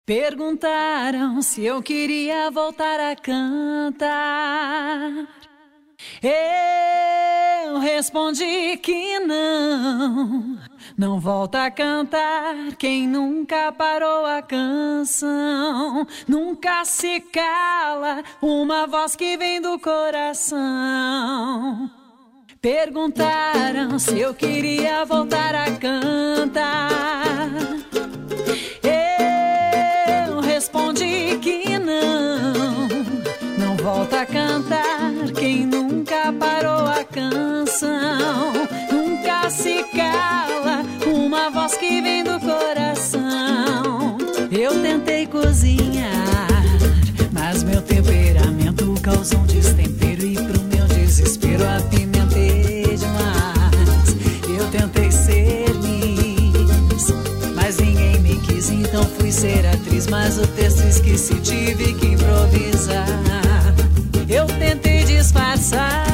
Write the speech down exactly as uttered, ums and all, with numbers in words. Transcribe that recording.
Perguntaram se eu queria voltar a cantar. Eu respondi que não. Não volta a cantar quem nunca parou a canção. Nunca se cala uma voz que vem do coração. Perguntaram se eu queria voltar a cantar. Eu respondi que não. Não volta a cantar quem nunca parou a canção. Nunca se cala uma voz que vem do coração. Eu tentei cozinhar, mas meu temperamento causou um destempero. E pro meu desespero apimentei demais. Eu tentei ser Miss, mas ninguém me quis, então fui ser atriz. Mas o texto esqueci, tive que improvisar. Eu tentei disfarçar,